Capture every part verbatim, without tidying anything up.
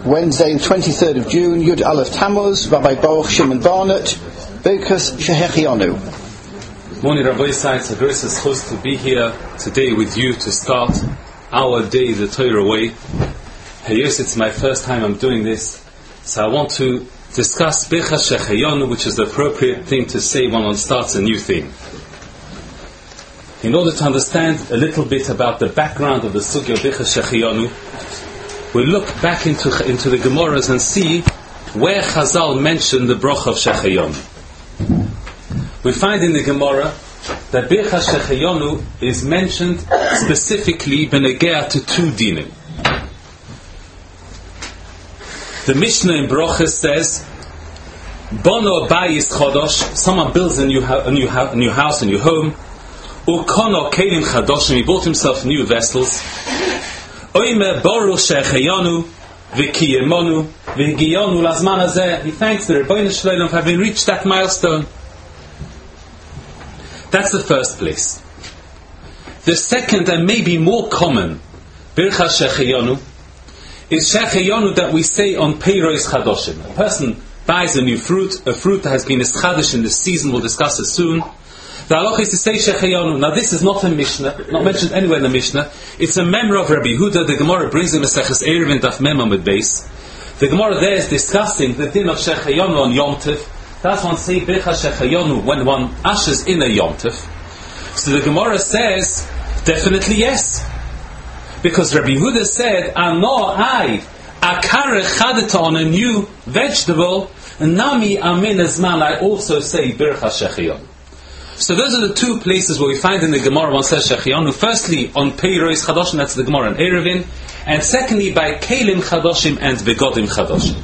Wednesday, the twenty-third of June, Yud Aleph Tammuz, Rabbi Baruch Shimon Barnett, Birkas Shehechianu. Morning, Rabbi Isai. It's a great chus to be here today with you to start our day the Torah way. Hey, yes, it's my first time I'm doing this, so I want to discuss Birkas Shehechianu, which is the appropriate thing to say when one starts a new thing. In order to understand a little bit about the background of the Sugya of Birkas Shehechianu, we'll look back into, into the Gemaras and see where Chazal mentioned the Bracha of Shehechianu. We find in the Gemara that Birkas Shehechianu is mentioned specifically benegea to two dinim. The Mishnah in Brochus says, Bono bayis chodosh, someone builds a new, a new, a new house, a new home, Ukono kelim chadoshim, he bought himself new vessels, Oime boru shehechianu, v'kiyemonu, v'higiyonu lazman hazeh, he thanks the Rebbeinu Shloim for having reached that milestone. That's the first place. The second and maybe more common Birkas Shehechianu is Shehechianu that we say on Peiros Chadoshim. A person buys a new fruit, a fruit that has been eschadosh in the season, we'll discuss it soon. The halach is to say Shehechianu. Now this is not a Mishnah, not mentioned anywhere in the Mishnah. It's a memory of Rabbi Yehuda. The Gemara brings in Maseches Eruvin Daf Mem Amud Beis. The Gemara there is discussing the din of Shehechianu on Yom Tov. That's one say Birkas Shehechianu when one ushers in a Yom Tov. So the Gemara says, definitely yes. Because Rabbi Yehuda said, Ano I, akare chadeta on a new vegetable, nami amin ezman, I also say Birkas Shehechianu. So those are the two places where we find in the Gemara one says Shehechianu. Firstly, on Peiros Chadoshim, that's the Gemara in Eruvin. And secondly, by Kelim Chadoshim and Begodim Chadoshim.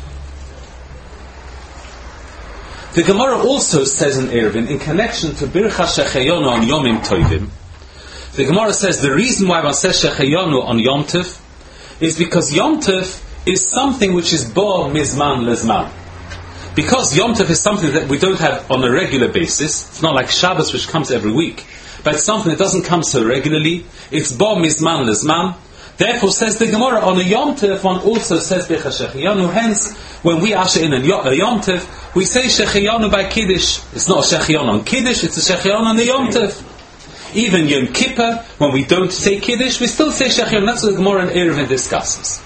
The Gemara also says in Eruvin, in connection to Birkas Shehechianu on Yomim Tovim, the Gemara says the reason why one says Shehechianu on Yom Tov is because Yom Tov is something which is bo mizman lezman. Because Yom Tov is something that we don't have on a regular basis, it's not like Shabbos which comes every week, but it's something that doesn't come so regularly, it's bo mizman lezman. Therefore, says the Gemara, on a Yom Tov, one also says Birkas Shehechianu. Hence, when we usher in a Yom Tov, we say Shehechianu by Kiddush. It's not a Shehechianu on Kiddush, it's a Shehechianu on the Yom Tov. Even Yom Kippur, when we don't say Kiddush, we still say Shehechianu. That's what the Gemara in Eruvin discusses.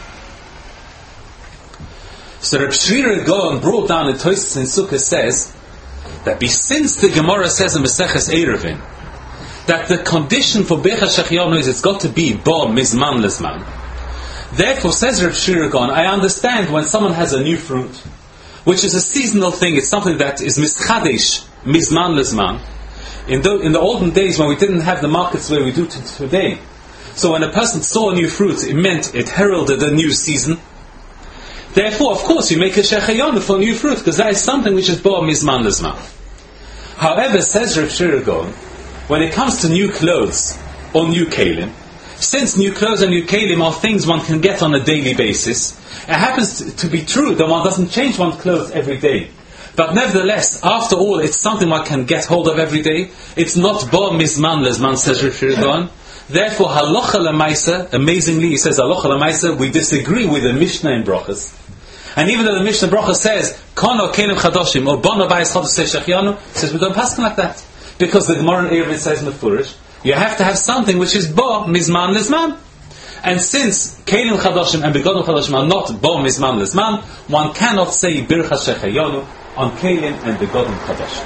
So Reb Shri Gaon brought down in Tosfos in Sukkah says that since the Gemara says in Maseches Eruvin that the condition for Birkas Shehechianu is it's got to be bo mizman lezman. Therefore, says Reb Shri Gaon, I understand when someone has a new fruit, which is a seasonal thing, it's something that is mischadesh, mizman lezman. In the, in the olden days when we didn't have the markets where we do t- today, so when a person saw a new fruit, it meant it heralded a new season. Therefore, of course, you make a Shehechianu for new fruit, because that is something which is bo mizman lezman. However, says Reb Shri Gaon, when it comes to new clothes or new kelim, since new clothes and new kelim are things one can get on a daily basis, it happens to be true that one doesn't change one's clothes every day. But nevertheless, after all, it's something one can get hold of every day. It's not bo mizman lezman, says Reb Shri Gaon. Therefore, halacha l'maisa, amazingly, he says halacha l'maisa, we disagree with the Mishnah in Brochus. And even though the Mishnah Brochus says, kono kelim chadoshim, or bono bayis chodosh say Shehechianu, says we don't pass like that. Because the Gemara in Eruvin says mefurish, you have to have something which is bo mizman lezman. And since kelim chadoshim and begodim chadoshim are not bo mizman lezman, one cannot say Birkas Shehechianu on kelim and begodim chadoshim.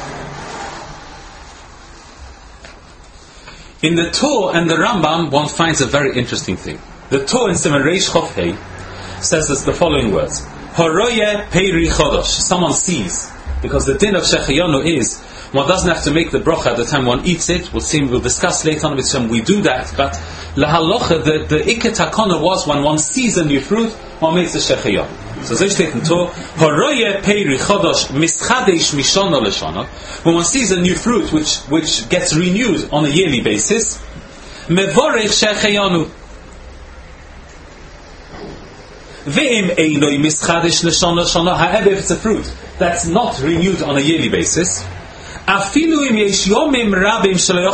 In the Torah and the Rambam, one finds a very interesting thing. The Torah in Siman Reish Chof Hei says this, the following words: Horoye peiri chodosh. Someone sees, because the din of Shehechianu is one doesn't have to make the bracha at the time one eats it. We'll see, we'll discuss later on with some we do that. But lahalocha, the the iket hakona was when one sees a new fruit, one makes the Shehechianu. So this steht in Torah, Horoye peiri chodosh mischadesh mishana leshana. When one sees a new fruit which which gets renewed on a yearly basis, mevorech Shehechianu. Ve'im eiloi mischadesh leshana leshana. However, if it's a fruit that's not renewed on a yearly basis, even if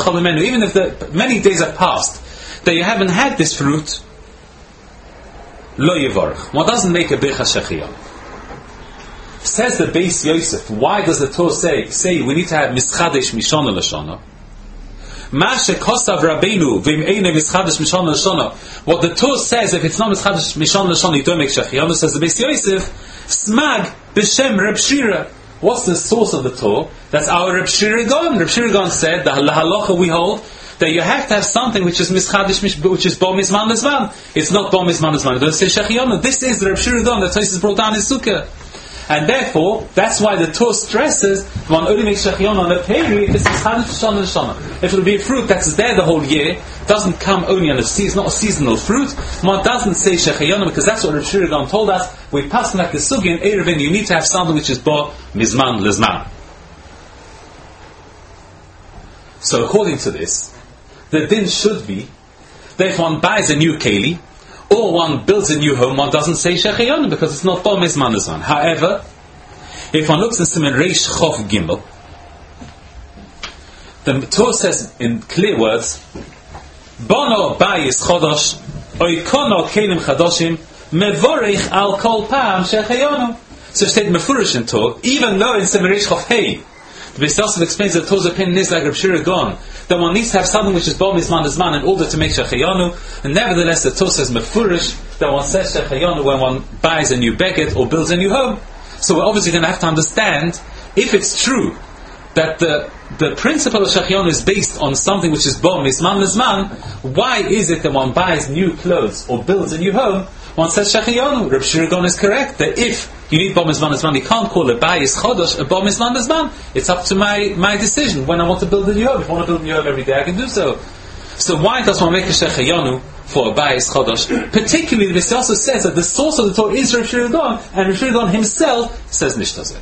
the many days have passed that you haven't had this fruit, lo yivarach. One doesn't make a Birchas Shechianu. Says the Beis Yosef, why does the Torah say, say we need to have mischadesh mishana l'shana? Mashe kosav rabbeinu v'im eine mischadesh mishana l'shana. What the Torah says, if it's not mischadesh mishana l'shana, you don't make Shechianu. Says the Beis Yosef, smag b'shem Reb Shira. What's the source of the Torah? That's our Reb Shira Gon. Reb Shira Gon said, the halacha we hold, that you have to have something which is mischadesh, which is bo mizman lezman. It's not bo mizman lezman. It doesn't say Shechianu. This is the Reb Shira Gon that Tosfos brought down in Sukkah. And therefore, that's why the Torah stresses one only makes Shechianu on a peri if it's mischadesh mishana l'shana. If it will be a fruit that's there the whole year, doesn't come only on a season, it's not a seasonal fruit, one doesn't say Shechianu because that's what Reb Shira Gon told us. We pass like the sugi and Erevin, you need to have something which is bo mizman lezman. So according to this, the din should be that if one buys a new keli or one builds a new home, one doesn't say Shechianu because it's not bo mizman lezman. However, if one looks in Siman Reish Chof Gimel, the Torah says in clear words, Bono bayis chodosh, oikono kelim chadoshim, mevorich al kol pam Shechianu. So it's stated mefurish in Torah, even though in Siman Reish Chof Hey, the Beis Yosef explains that Torah's opinion is like Reb Shira Gon, that one needs to have something which is bo mizman lezman in order to make Shechianu, and nevertheless the Torah says mefurish that one says Shechianu when one buys a new beged or builds a new home. So we're obviously going to have to understand if it's true that the the principle of Shechianu is based on something which is bo mizman lezman, why is it that one buys new clothes or builds a new home, one says Shechianu? Reb Shira Gon is correct that if you need bo mizman lezman, you can't call a bayis chodosh a bo mizman lezman. It's up to my, my decision when I want to build a new home. If I want to build a new home every day, I can do so. So why does one make a Shechianu for a bayis chodosh? Particularly, the Beis Yosef says that the source of the Torah is Reb Shira Gon, and Reb Shira Gon himself says nishtazeh.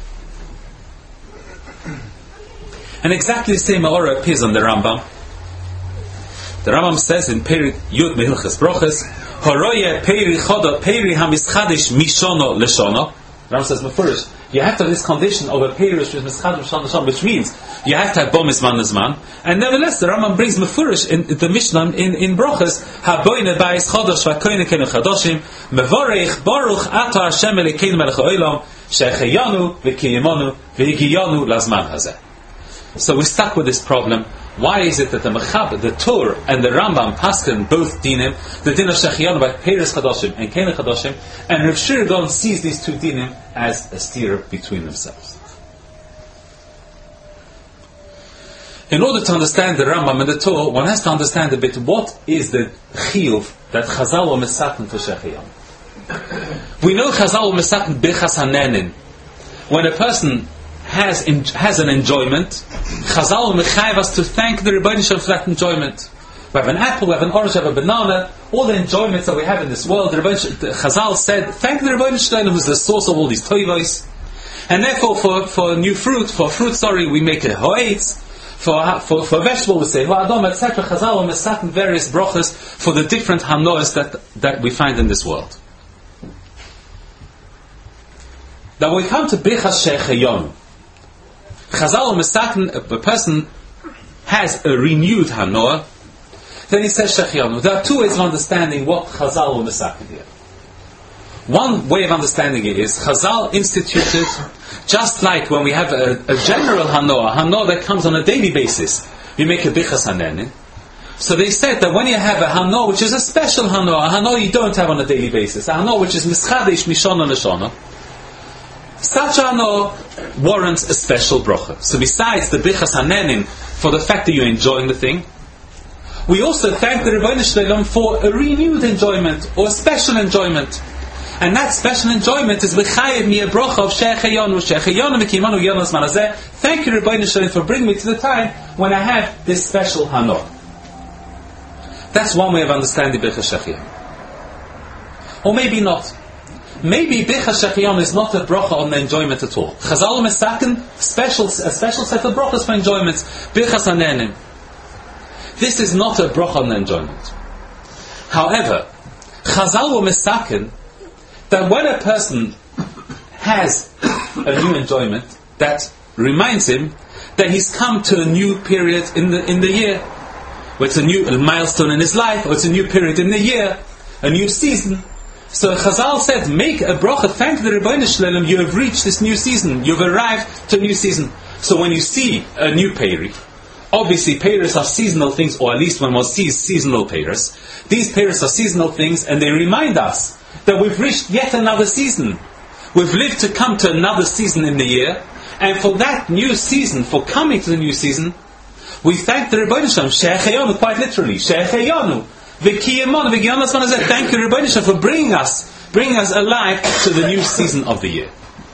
And exactly the same Ma'ora appears on the Rambam. The Rambam says in Peri Yud Mehilchas Brochas, Horoye Peri Choda Peri Hamischadesh Mishono Leshono. The Rambam says, first, you have to have this condition of a Peri which is Mischadesh Mishono Leshono, which means you have to have Bo Mizman Lezman. And nevertheless, the Rambam brings Mefurish in the Mishnah in, in Brochas, Haboine Bayis Chodosh Vakoine Kenu Chadoshim, Mevorech Baruch Ata Hashem Elekeinu Melech Ha'olam, Shechianu V'kiyimonu V'higiyanu Lazman Hazeh. So we're stuck with this problem. Why is it that the Mechab, the Torah, and the Rambam paskin both dinim, the din of Shechianu by Peres Chadoshim and Kenu Chadoshim, and Reb Shira Gon sees these two dinim as a steer between themselves? In order to understand the Rambam and the Torah, one has to understand a bit what is the chiyuv that Chazal were mesaken for Shechianu. We know Chazal were mesaken b'chas hanenin. When a person has in, has an enjoyment, Chazal mechayev us to thank the Rebbeinu Shalom for that enjoyment. We have an apple, we have an orange, we have a banana, all the enjoyments that we have in this world. The Rebbeinu, the Chazal said, thank the Rebbeinu Shalom who is the source of all these toivos. And therefore, for, for new fruit, for fruit, sorry, we make a hoetz. For, for, for vegetable, we say ho'adam, et cetera. Chazal are mesaken various brachas for the different hanoas that that we find in this world. Now, when we come to Birchas Shechianu, Chazal or Mesaken, a person has a renewed Hanoah, then he says Shechianu. There are two ways of understanding what Chazal or Mesaken here. One way of understanding it is Chazal instituted, just like when we have a, a general Hanoah, a Hanoah that comes on a daily basis, we make a Bichas Hanenin. So they said that when you have a Hanoah which is a special Hanoah, a Hanoah you don't have on a daily basis, a Hanoah which is Mischadesh Mishona Leshona, such Hanoah warrants a special bracha. So besides the Bichas Hanenin for the fact that you're enjoying the thing, we also thank the Rebbeinu Shalom for a renewed enjoyment or a special enjoyment. And that special enjoyment is L'chayev mi a bracha of Shechianu, Shechianu v'kiyimanu v'yonu l'zman hazeh. Thank you Rebbeinu Shalom for bringing me to the time when I have this special Hanoah. That's one way of understanding Bichas Shechianu. Or maybe not. Maybe Bichas Shechianu is not a bracha on the enjoyment at all. Chazal mesaken special a special set of brachas for enjoyments. Bichas hanenim. This is not a bracha on the enjoyment. However, Chazal mesaken that when a person has a new enjoyment, that reminds him that he's come to a new period in the in the year, where it's a new a milestone in his life, or it's a new period in the year, a new season. So Chazal said, make a bracha, thank the Rebbeinu Shalom, you have reached this new season, you've arrived to a new season. So when you see a new peri, obviously peris are seasonal things, or at least when one sees seasonal peris, these peris are seasonal things, and they remind us that we've reached yet another season. We've lived to come to another season in the year, and for that new season, for coming to the new season, we thank the Rebbeinu Shalom, She'echayonu, quite literally, She'echayonu, V'kiyemonu, V'kiyemonu, thank you Rebbeinu Shalom for bringing us, bringing us alive to the new season of the year.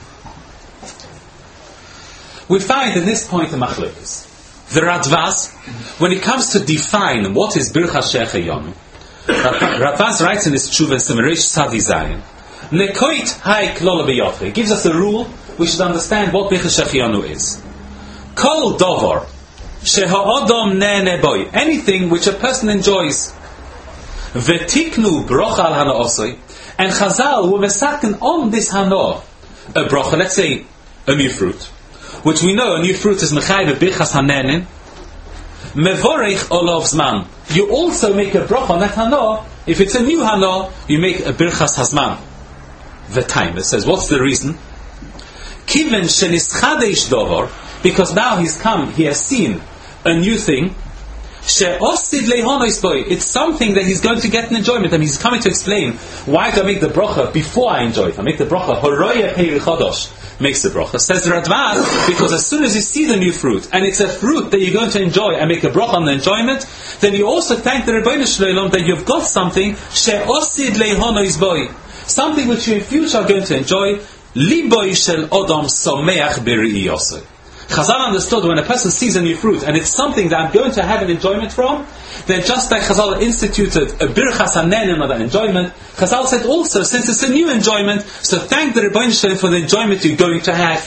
We find in this point a machlokes. The Radvaz, when it comes to define what is Birchas She'echayonu, Radvaz writes in his Tshuva in Semeresh Sadi Zayin, Nekoit hai klola b'yotre, gives us a rule we should understand what Birchas She'echayonu is. Kol dovar sheha'odom ne'ene boy, anything which a person enjoys. V'tiknu brocha al hana osoi, and Chazal were mesaken on this hana a brocha, let's say a new fruit, which we know a new fruit is mechayv birchas hanenin. Mevorech olav zman. You also make a bracha on that hana. If it's a new hana, you make a birchas hazman. The time it says, what's the reason? Kiven shenischadesh dovar, because now he's come, he has seen a new thing. She'osid lehonois boy. It's something that he's going to get an enjoyment, and he's coming to explain why do I make the bracha before I enjoy it. I make the bracha horoya peri chodosh. Makes the bracha. Says the Radvaz, because as soon as you see the new fruit, and it's a fruit that you're going to enjoy, and make a bracha on the enjoyment, then you also thank the Rebbeinu Shalom that you've got something, she'osid lehonois boy, something which you in future are going to enjoy, liboy shel odom someach b'ri'i yosei. Chazal understood when a person sees a new fruit, and it's something that I'm going to have an enjoyment from, then just like Chazal instituted a birchas hanenim of that enjoyment, Chazal said also, since it's a new enjoyment, so thank the Rebbeinu Shalom for the enjoyment you're going to have.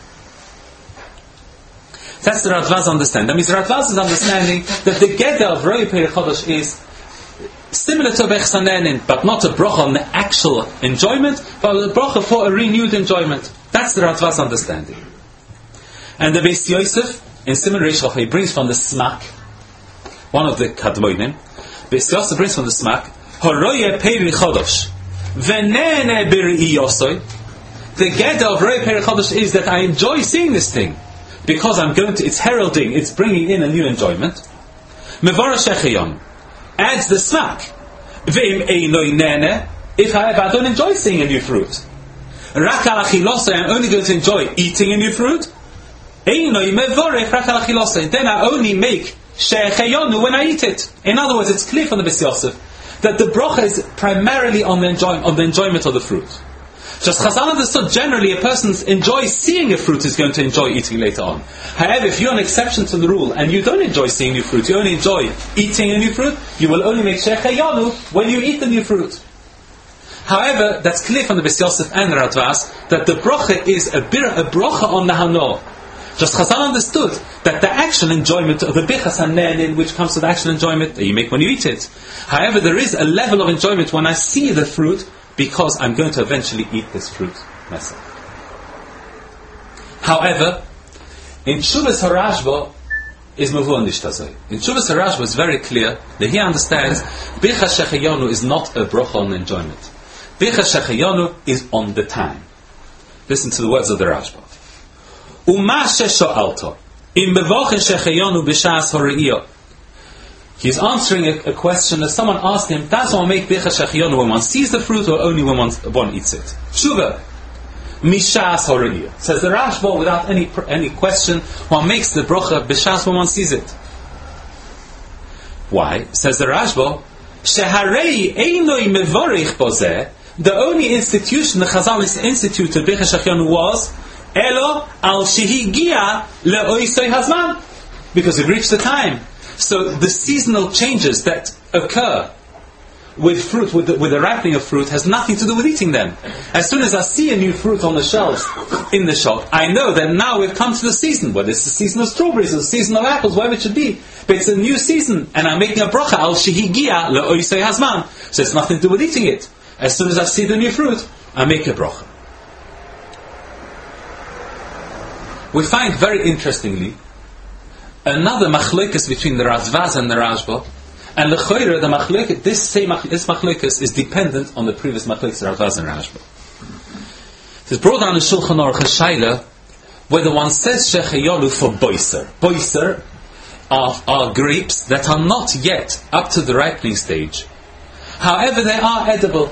That's the Radvaz understanding. That means the Radvaz is understanding that the Geder of Roya Peri Chodosh is similar to birchas hanenim, but not a bracha on the actual enjoyment, but a bracha for a renewed enjoyment. That's the Radvaz understanding. And the Beis Yosef, in Siman Reish, he brings from the Smak, one of the Kadmoinim, Beis Yosef brings from the Smak, Horoye Peri Chodosh, V'nene B'ri'i Yosoi. The Geder of Roye Peri Chodosh is that I enjoy seeing this thing, because I'm going to, it's heralding, it's bringing in a new enjoyment. Mevara She'echayonu adds the Smak, V'im Einoi Nene, if however I don't enjoy seeing a new fruit. Rak al Achilosoi, I'm only going to enjoy eating a new fruit. Then I only make she'echayonu when I eat it. In other words, it's clear from the Beis Yosef that the bracha is primarily on the, enjoy, on the enjoyment of the fruit. Just Chazal understood generally a person enjoys seeing a fruit is going to enjoy eating later on. However, if you're an exception to the rule and you don't enjoy seeing new fruit, you only enjoy eating a new fruit, you will only make she'echayonu when you eat the new fruit. However, that's clear from the Beis Yosef and the Radvaz that the bracha is a, bir, a bracha on the hana. Just Chazal understood that the actual enjoyment of the birchas hanenin, which comes to the actual enjoyment that you make when you eat it. However, there is a level of enjoyment when I see the fruit, because I'm going to eventually eat this fruit myself. However, in Tshuvas HaRashba is Mavur Nishtazoi. In Tshuvas HaRashba is very clear that he understands Birchas She'echayonu is not a bracha on enjoyment. Birchas She'echayonu is on the time. Listen to the words of the Rashba. Uma she'sho'alto im bevochen she'echayonu b'shas hore'iyah. He's answering a, a question that someone asked him, does one make birchas she'echayonu when one sees the fruit or only when one, one eats it? Tshuva, mishas hore'iyah. Says the Rashba without any any question, one makes the bracha b'shas when one sees it. Why? Says the Rashba, she'harei einoi mevorich bozeh. The only institution the Chazal instituted birchas she'echayonu was Elo al shehigia le'oisoi hazman, because we've reached the time. So the seasonal changes that occur with fruit, with the, with the ripening of fruit, has nothing to do with eating them. As soon as I see a new fruit on the shelves in the shop, I know that now we've come to the season, whether it's the season of strawberries or the season of apples, whatever it should be. But it's a new season, and I'm making a bracha al shehigia le'oisoi hazman. So it's nothing to do with eating it. As soon as I see the new fruit, I make a bracha. We find very interestingly another machlokes between the Radvaz and the Rashba, And l'choira, the machlokes, this same this machlokes is dependent on the previous machlokes of Radvaz and Rashba. It is brought down in Shulchan Aruch a shaila whether one says shechayonu for boiser. Boiser are, are grapes that are not yet up to the ripening stage. However, they are edible.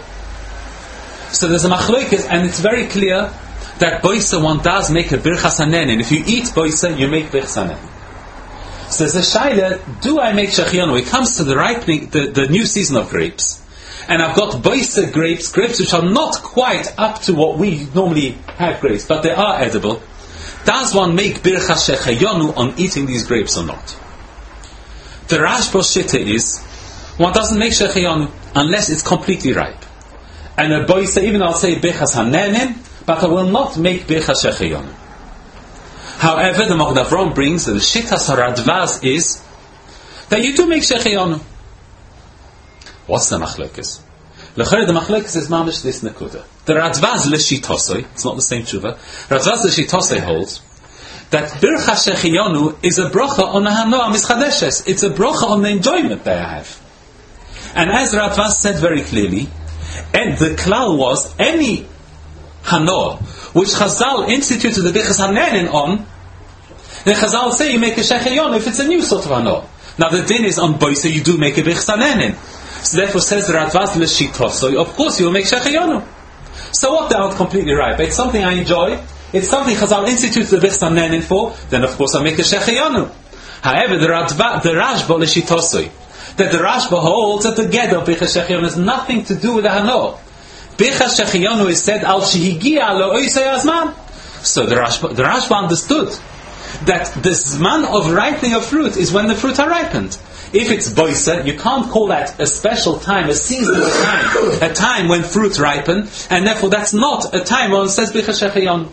So there's a machlokes, and it's very clear that boiser one does make a birchas hanenin. If you eat boiser, you make birchas hanenin. So there's a shaila, do I make shechayonu? It comes to the ripening, the, the new season of grapes, and I've got boiser grapes, grapes which are not quite up to what we normally have grapes, but they are edible. Does one make birchas shechayonu on eating these grapes or not? The Rashba Shitta is, one doesn't make shechayonu unless it's completely ripe. And a boiser, even I'll say birchas hanenin, but I will not make birchas shechayonu. However, the Magen Avraham brings that the Shittas HaRadvaz is that you do make shechayonu. What's the machlokes? L'chayr the machlokes is mamish this nekuda. The Radvaz l'shitosoi, it's not the same tshuva. Radvaz l'shitosoi holds that birchas shechayonu is a bracha on the hanoah mischadeshes. It's a bracha on the enjoyment that I have. And as Radvaz said very clearly, and the klal was any hanoah which Chazal instituted the birchas hanenin on, then Chazal say you make a shechayonu if it's a new sort of hanoah. Now the din is on boiser you do make a birchas hanenin. So therefore says the Radvaz l'shitosoi, of course you will make shechayonu. So what, they aren't completely ripe. It's something I enjoy. It's something Chazal instituted the birchas hanenin for. Then of course I make a shechayonu. However, the Radva, the Rashba l'shitosoi, that the Rashba holds that the ged of birchas shechayonu has nothing to do with the hanoah. Birchas shechayonu is said al shehigia lo oisei azman. So the Rashba, the Rashba understood that the zman of ripening of fruit is when the fruit are ripened. If it's boiser, you can't call that a special time, a seasonal time, a time when fruit ripen, and therefore that's not a time when it says birchas shechayonu.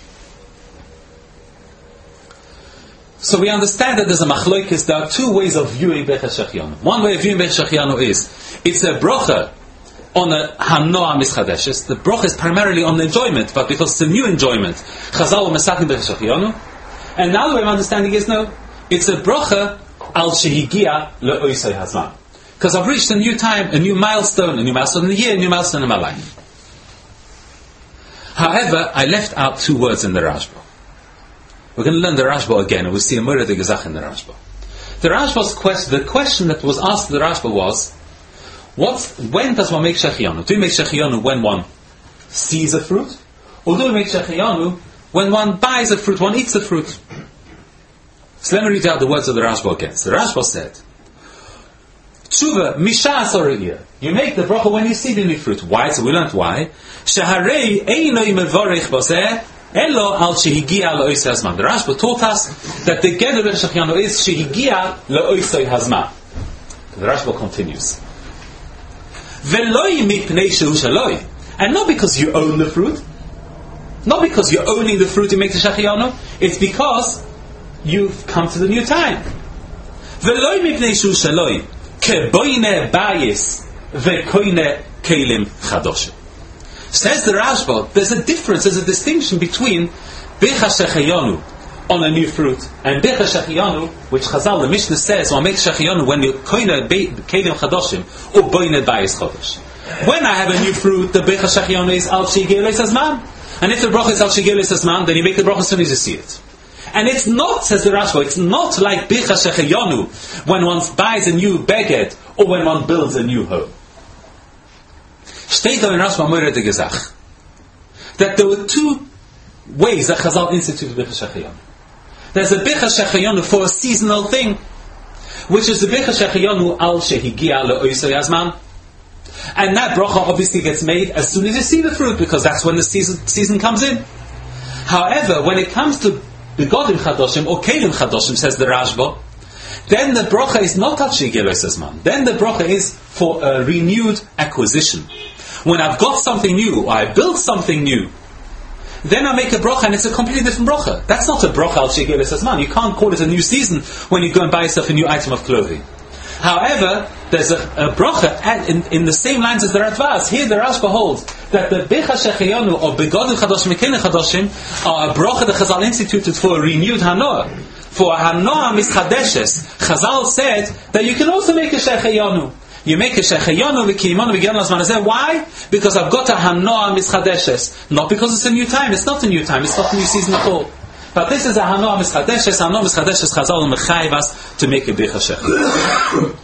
So we understand that there's a machlokes. There are two ways of viewing birchas shechayonu. One way of viewing birchas shechayonu is it's a bracha on a hanoah mischadeshes. The bracha is primarily on the enjoyment, but because it's a new enjoyment, Chazal were mesakin birchas shechayonu. And the other way of understanding is no, it's a bracha al shehigia le'oisei hazman, because I've reached a new time, a new milestone, a new milestone in the year, a new milestone in my life. However, I left out two words in the Rashba. We're going to learn the Rashba again, and we'll see a murder de gezach in the Rashba. The Rashba's question, the question that was asked to the Rashba was, what, when does one make shechayonu? Do we make shechayonu when one sees a fruit, or do we make shechayonu when one buys a fruit, one eats the fruit? So let me read out the words of the Rashba again. So the Rashba said, Tshuva, Mishas Oriyah. You make the bracha when you see the new fruit. Why? So we learned why. Shaharei Einoi Mevorech Boseh Elo Al Shehigia Le'oisei Hazman. The Rashba taught us that the Geder of Shechayonu is Shehigia Le'oisei Hazman. The Rashba continues. Veloi Mipnei Shehu Shaloi. And not because you own the fruit, not because you're owning the fruit you make the Shechayonu, it's because you've come to the new time. Veloi mipnei shu shaloi keboine bayis vekoine kelim chadoshim. Says the Rashba, there's a difference, there's a distinction between birchas shechayonu on a new fruit and birchas shechayonu, which Chazal, the Mishnah says, one makes shechayonu when you koine kelim chadoshim or boine bayis chadosh. When I have a new fruit, the birchas shechayonu is al shigei leisazman, and if the bracha is al shigei leisazman, then you make the bracha as soon as you see it. And it's not, says the Rashba, it's not like birchas shechayonu when one buys a new beged or when one builds a new home. Steht in Rashba Moira de Gezach that there were two ways that Chazal instituted birchas shechayonu. There's a birchas shechayonu for a seasonal thing, which is the birchas shechayonu al shehigia le'oisei hazman, and that bracha obviously gets made as soon as you see the fruit, because that's when the season season comes in. However, when it comes to begodim chadoshim or kelim chadoshim, says the Rashba, then the bracha is not al shehigia le'oisei hazman. Then the bracha is for a renewed acquisition. When I've got something new, or I built something new, then I make a bracha, and it's a completely different bracha. That's not a bracha al shehigia le'oisei hazman. You can't call it a new season when you go and buy yourself a new item of clothing. However, there's a, a bracha in, in the same lines as the Radvaz. Here the Rashba holds that the birchas shechayonu or begodim chadoshim, kelim chadoshim are a bracha that Chazal instituted for a renewed hanoah, For hanoah mischadeshes, Chazal said that you can also make a shechayonu. You make a shechayonu v'kiyimonu v'giyonu l'zman hazeh. Why? Because I've got a hanoah mischadeshes. Not because it's a new time. It's not a new time. It's not a new season at all. But this is a hanoah mischadeshes. Hanoah mischadeshes Chazal mechayiv us to make a bircha shechayonu.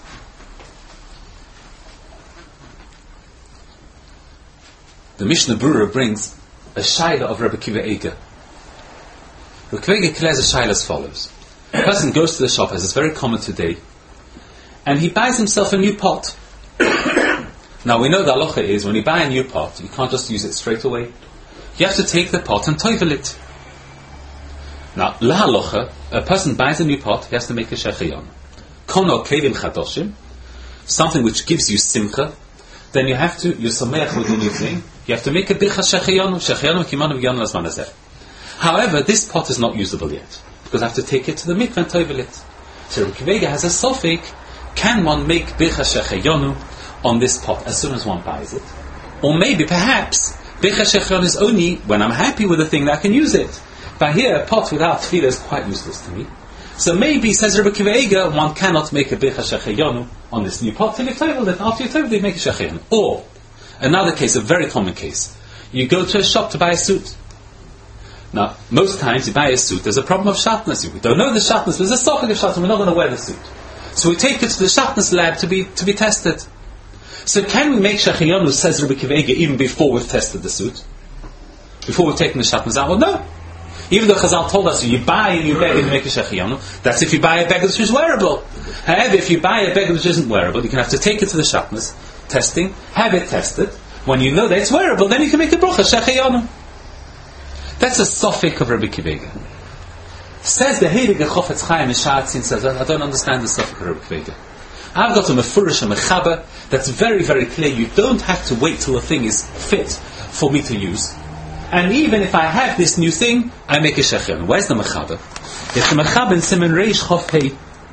The Mishnah Berurah brings a shaila of Rabbi Akiva Eiger. Rabbi Akiva Eiger declares a shaila as follows. A person goes to the shop, as it's very common today, and he buys himself a new pot. Now we know the halacha is, when you buy a new pot, you can't just use it straight away. You have to take the pot and toivel it. Now, la halacha, a person buys a new pot, he has to make a shechayonu. Kono kelim chadoshim, something which gives you simcha, then you have to, you're sameach with the new thing, you have to make a bircha shechayonu, shechayonu v'kiyimonu v'giyonu l'zman hazeh. However, this pot is not usable yet, because I have to take it to the mikveh and toivel it. So Rabbi Akiva Eiger has a sofik, can one make bircha shechayonu on this pot as soon as one buys it? Or maybe, perhaps, bircha shechayonu is only when I'm happy with the thing that I can use it. But here, a pot without tefillah is quite useless to me. So maybe, says Rabbi Akiva Eiger, one cannot make a bircha shechayonu on this new pot till you've toiveled it. After you've toiveled it, you make a shechayonu. Or, another case, a very common case. You go to a shop to buy a suit. Now, most times you buy a suit, there's a problem of shatnez. We don't know the shatnez, there's a socket of shatnez, we're not going to wear the suit. So we take it to the shatnez lab to be to be tested. So can we make shechayonu, says Rabbi Akiva Eiger, even before we've tested the suit? Before we've taken the shatnez out? Well, no. Even though Chazal told us, you buy a new beggar to make a shechayonu, that's if you buy a beggar which is wearable. However, if you buy a beggar which isn't wearable, you can have to take it to the shatnez, testing, have it tested. When you know that it's wearable, then you can make a bracha shechayonu. That's a sofik of Rabbi Akiva Eiger. Says the Heilige Chofetz Chaim in Sha'atzin, says, I don't understand the sofik of Rabbi Akiva Eiger. I've got a mefurish, a mechaber, that's very, very clear. You don't have to wait till a thing is fit for me to use. And even if I have this new thing, I make a shechayonu. Where's the mechaber? It's the mechaber in Siman Reish Chof Hei.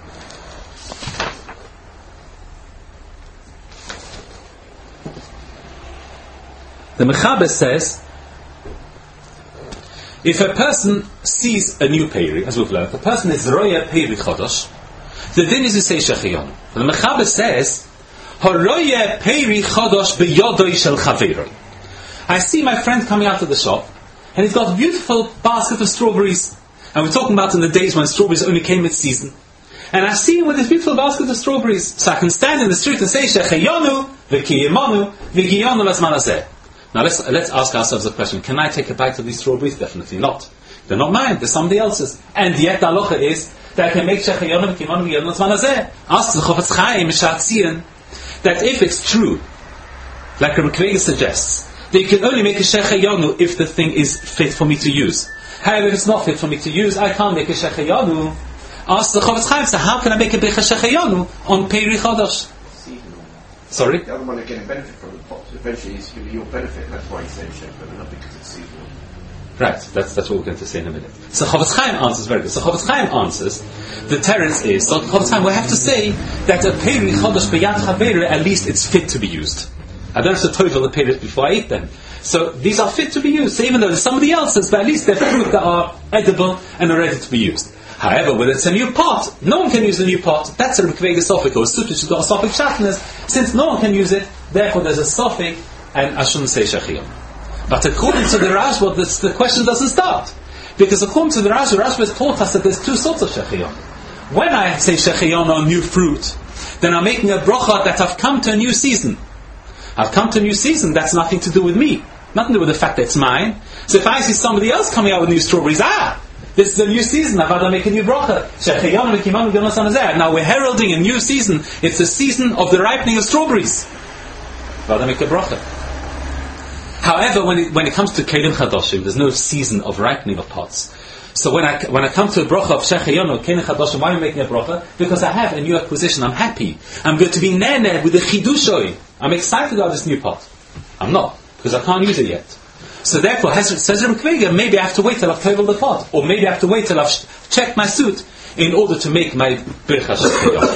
The mechaber says, if a person sees a new peri, as we've learned, if a person is roya peri chodosh, the din is to say shechayonu. The mechaber says, haroya peri chodosh beyodoi shel chaveroi. I see my friend coming out of the shop, and he's got a beautiful basket of strawberries. And we're talking about in the days when strawberries only came mid-season. And I see him with this beautiful basket of strawberries. So I can stand in the street and say, shechayonu v'kiyimonu v'giyonu l'zman hazeh. Now let's let's ask ourselves a question: can I take a bite of these strawberries? Definitely not. They're not mine. They're somebody else's. And yet the halacha is that I can make shechayonu v'kiyimonu v'giyonu l'zman hazeh. Ask the Chofetz Chaim Sha'atzin that if it's true, like Rabbi Akiva Eiger suggests, that you can only make a shechayonu if the thing is fit for me to use. However, if it's not fit for me to use, I can't make a shechayonu. Ask the Chofetz Chaim, so how can I make a bircha shechayonu on peri chodosh? Sorry? The other one are getting benefit from the pot. Eventually it's going to be your benefit, that's why you say shechayonu, not because it's seasonal. Right, that's that's what we're going to say in a minute. So Chofetz Chaim answers very good. So Chofetz Chaim answers, the teretz is, so Chofetz Chaim, we have to say that a peri chodosh b'yad chaveru, at least it's fit to be used. I don't have to toivel the peris before I eat them. So these are fit to be used. So even though there's somebody else's, but at least they're fruit that are edible and are ready to be used. However, when it's a new pot, no one can use the new pot. That's a Rabbi Akiva Eiger sofik, or a suit which has got a sofik shatnez. Since no one can use it, therefore there's a sofik, and I shouldn't say shechayonu. But according to the Rashba, this, the question doesn't start. Because according to the Rashba, Rashba has taught us that there's two sorts of shechayonu. When I say shechayonu on new fruit, then I'm making a bracha that I've come to a new season. I've come to a new season, that's nothing to do with me. Nothing to do with the fact that it's mine. So if I see somebody else coming out with new strawberries, ah, this is a new season, I've got to make a new bracha. Now we're heralding a new season. It's the season of the ripening of strawberries. I've got to make a bracha. However, when it, when it comes to kelim chadoshim, there's no season of ripening of pots. So when I when I come to a bracha of shechayonu, kelim chadoshim, why am I making a bracha? Because I have a new acquisition. I'm happy. I'm going to be nene with the chidushoi. I'm excited about this new pot. I'm not, because I can't use it yet. So therefore, says Rabbi Akiva Eiger, maybe I have to wait till I've toiveled the pot, or maybe I have to wait till I've sh- checked my suit in order to make my bircha shechayonu.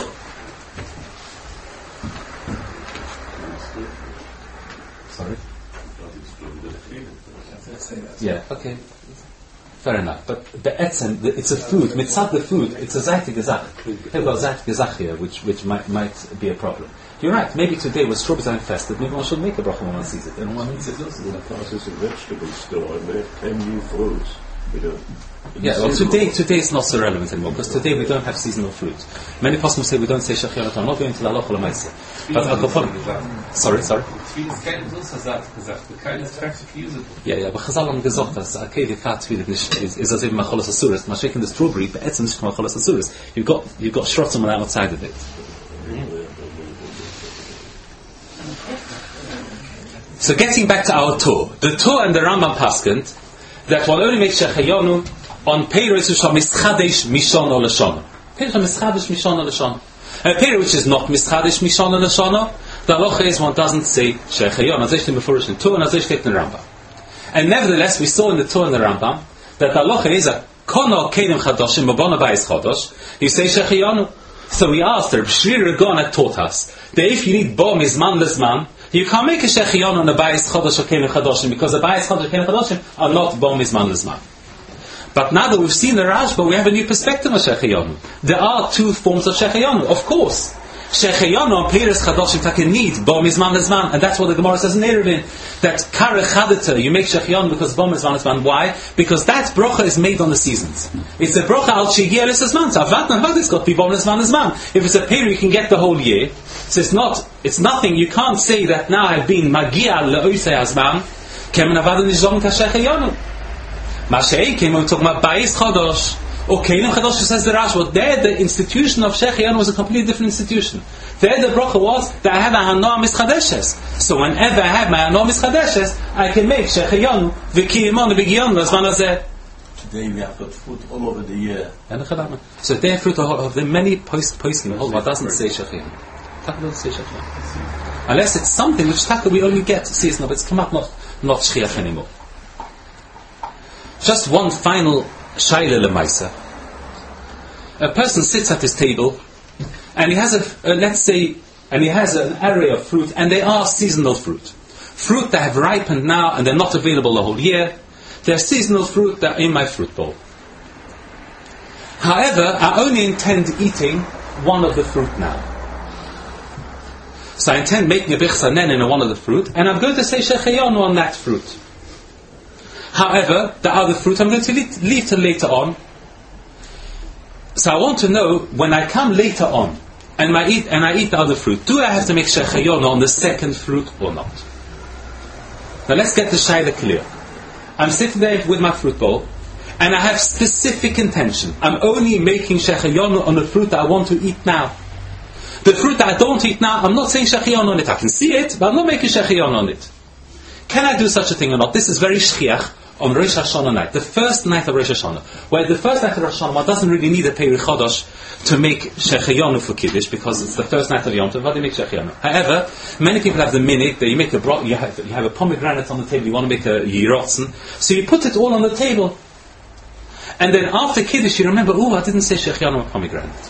Sorry. Yeah. Okay. Fair enough. But be'etzem, it's a food. Mitzad the food, it's a zayt gezach. We've got zayt gezach here, which which might might be a problem. You're right. Maybe today when strawberries are infested, maybe one should make a bracha when one sees it. And one eats it. In the process of vegetable store, and there can new fruits. We don't. Yeah, well, today today it's not so relevant anymore because today we don't have seasonal fruit. Many poskim say we don't say shechiyonot. I'm not going to the halacha l'maaseh. But I'll go Sorry, sorry. Yeah, yeah, but Chazal haben gesagt, dass Akedi Fat Tfilit is is as if Macholas Asuris. Mashiach the strawberry, but it's not Macholas Asuris. You've got you've got shrotzim on the outside of it. So getting back to our Torah, the Torah and the Rambam paskent that one only makes shechayonu on Peiros which are mischadesh mishon or lashon. Peiros are mischadesh mishon or lashon. A Peiros which is not mischadesh mishon or lashon, the halacha is one doesn't say shechayonu. As I said before, in Torah and as I said in the Rambam. And nevertheless, we saw in the Torah and the Rambam that the halacha is a kono kedim chadoshim mabona bayis chadosh. You say shechayonu. So we asked her, Shri Ragon had taught us that if you need bo mizman lezman, you can't make a shechiyon on a bayis chodosh or kelim chadoshim because the bayis chodosh or kelim chadoshim are not bo mizman lezman. But now that we've seen the Rashba, we have a new perspective of shechiyon. There are two forms of shechiyon. Of course, shechiyon on peiros chadoshim taken need bo mizman lezman, and that's what the Gemara says in Eruvin, that kare chadata, you make shechiyon because bo mizman lezman. Why? Because that brocha is made on the seasons. It's a brocha al shigia lezman. So avat navad it's got to be bo mizman lezman. If it's a period you can get the whole year. So it's not, it's nothing, you can't say that now I've been magia le'oisei azman, kemen avad nizom kashechayonu. Masha'ei came when we talk about bayis chodosh, or kelim chodosh, says the Rash, well there the institution of shechayonu was a completely different institution. There the bracha was that I have a hanoah mischadeshes. So whenever I have my hanoah mischadeshes, I can make shechayonu, v'kiyimonu, v'giyonu, as man azeh. Today we have got fruit all over the year. So there fruit of the many post posting, the whole one doesn't say shechayonu. Unless it's something which taka we only get seasonal, but it's come up not not shchiach anymore. Just one final shaila lemaisa. A person sits at his table, and he has a, a let's say, and he has an array of fruit, and they are seasonal fruit, fruit that have ripened now and they're not available the whole year. They're seasonal fruit that are in my fruit bowl. However, I only intend eating one of the fruit now. So I intend making a bichsanen in one of the fruit, and I'm going to say shechayonu on that fruit. However, the other fruit I'm going to leave, leave till later on. So I want to know, when I come later on, and I eat and I eat the other fruit, do I have to make shechayonu on the second fruit or not? Now let's get the shaila clear. I'm sitting there with my fruit bowl, and I have specific intention. I'm only making shechayonu on the fruit that I want to eat now. The fruit that I don't eat now, I'm not saying shechiyon on it. I can see it, but I'm not making shechiyon on it. Can I do such a thing or not? This is very shchiach on Rosh Hashanah night, the first night of Rosh Hashanah. Where the first night of Rosh Hashanah, one doesn't really need a Peri Chodosh to make shechiyonu for Kiddush because it's the first night of Yom Tov, but they make shechiyonu. However, many people have the minute that you make a bro- you have you have a pomegranate on the table, you want to make a yirotzen, so you put it all on the table, and then after Kiddush you remember, oh, I didn't say shechiyonu on pomegranate.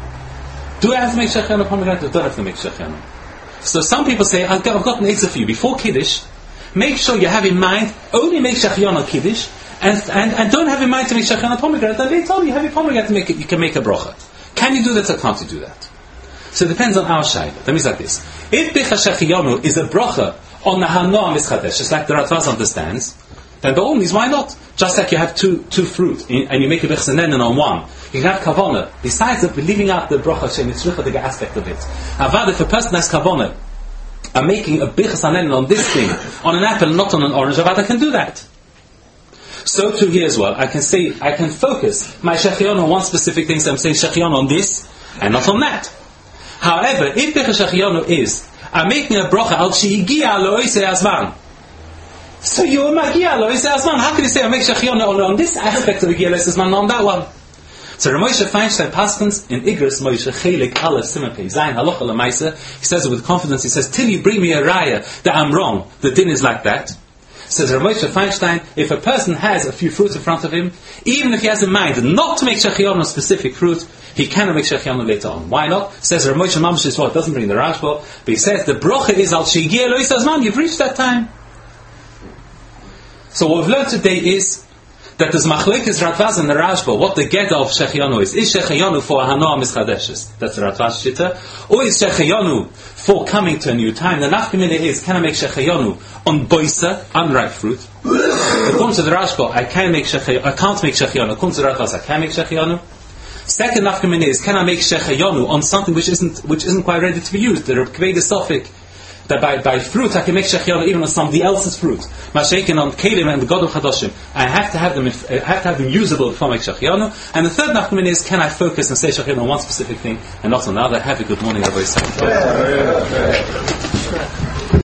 Do I have to make shechiyonu pomegranate or don't I have to make shechiyonu? So some people say, I've got, I've got an answer for you. Before Kiddush, make sure you have in mind, only make shechiyonu on Kiddush, and, and, and don't have in mind to make shechiyonu on pomegranate, and later on you have your pomegranate to make it, you can make a brocha. Can you do that or can't you do that? So it depends on our shayla. That means like this. If bicha shechiyonu is a brocha on the hanoah mischadesh, just like the Ratvaz understands, then by all means, why not? Just like you have two two fruit, and you make a bichsanen on one, you can have kavona. Besides the, leaving out the bracha shenitzrucha, the aspect of it. Avad, if a person has kavona, I'm making a bichsanen on this thing, on an apple, not on an orange, avad, I can do that. So too here as well, I can say, I can focus my shechion on one specific thing, so I'm saying shechion on this, and not on that. However, if bicha shechion is, I'm making a bracha al shehigia lo oisei azman. So you are magia lo oisei azman. How can you say I make shechion on, on this aspect of the giya azman, not on that one? So Rav Moshe Feinstein Paskins in Igros Moshe Chelik Aleph Siman Pei Zayin Halacha L'Maisa, he says it with confidence. He says, "Till you bring me a raya that I'm wrong, the din is like that." Says Rav Moshe Feinstein, if a person has a few fruits in front of him, even if he has in mind not to make shechion on specific fruit, he cannot make shechion later on. Why not? Says Rav Moshe Mamash is what it doesn't bring the Rashba, but he says the brocha is al shehigia lo oisei azman. You've reached that time. So what we've learned today is that there's machlekes Radvaz and the Rashba, what the get of Shechianu is. Is Shechianu for Hanoah Mischadeshes? That's the Radvaz Shita. Or is Shechianu for coming to a new time? The Nafkamina is, can I make Shechianu on Boisa, unripe fruit? According to the Rashba, I can't make Shechianu, I can't make Shechianu. According to the Radvaz, I can make Shechianu. Second Nafkamina is, can I make Shechianu on something which isn't which isn't quite ready to be used? The Kveda Sophic. That by, by fruit I can make shechianu even on somebody else's fruit. Mashaken on kelim and the God of Chadoshim. I have to have them. I have to have them usable before I make shechianu. And the third nafkamin is, can I focus and say shechianu on one specific thing and not on another? Have a good morning, everybody.